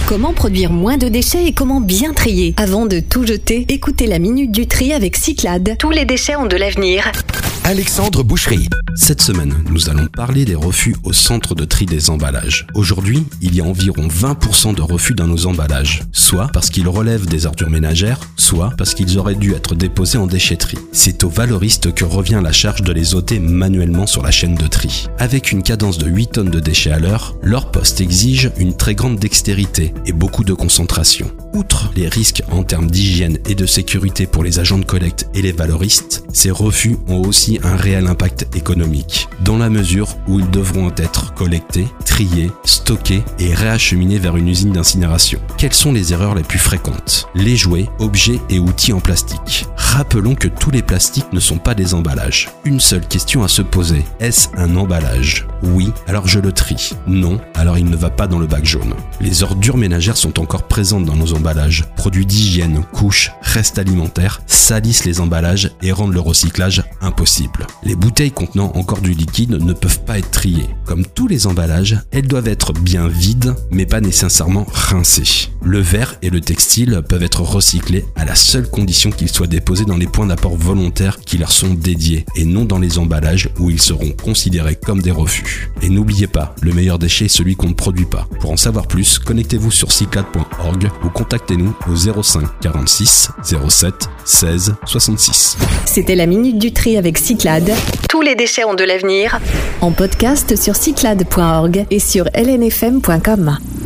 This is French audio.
Comment produire moins de déchets et comment bien trier? Avant de tout jeter, écoutez la Minute du Tri avec Cyclades. Tous les déchets ont de l'avenir. Alexandre Boucherie. Cette semaine, nous allons parler des refus au centre de tri des emballages. Aujourd'hui, il y a environ 20% de refus dans nos emballages, soit parce qu'ils relèvent des ordures ménagères, soit parce qu'ils auraient dû être déposés en déchetterie. C'est aux valoristes que revient la charge de les ôter manuellement sur la chaîne de tri. Avec une cadence de 8 tonnes de déchets à l'heure, leur poste exige une très grande dextérité et beaucoup de concentration. Outre les risques en termes d'hygiène et de sécurité pour les agents de collecte et les valoristes, ces refus ont aussi un réel impact économique, dans la mesure où ils devront être collectés, triés, stockés et réacheminés vers une usine d'incinération. Quelles sont les erreurs les plus fréquentes? Les jouets, objets et outils en plastique. Rappelons que tous les plastiques ne sont pas des emballages. Une seule question à se poser, est-ce un emballage? Oui, alors je le trie. Non, alors il ne va pas dans le bac jaune. Les ordures ménagères sont encore présentes dans nos emballages. Produits d'hygiène, couches, restes alimentaires salissent les emballages et rendent le recyclage impossible. Les bouteilles contenant encore du liquide ne peuvent pas être triées. Comme tous les emballages, elles doivent être bien vides, mais pas nécessairement rincées. Le verre et le textile peuvent être recyclés à la seule condition qu'ils soient déposés dans les points d'apport volontaires qui leur sont dédiés et non dans les emballages où ils seront considérés comme des refus. Et n'oubliez pas, le meilleur déchet est celui qu'on ne produit pas. Pour en savoir plus, connectez-vous sur cyclades.org ou contactez-nous au 05 46 07 16 66. C'était la Minute du Tri avec Cyclades. Tous les déchets ont de l'avenir. En podcast sur cyclades.org et sur lnfm.com.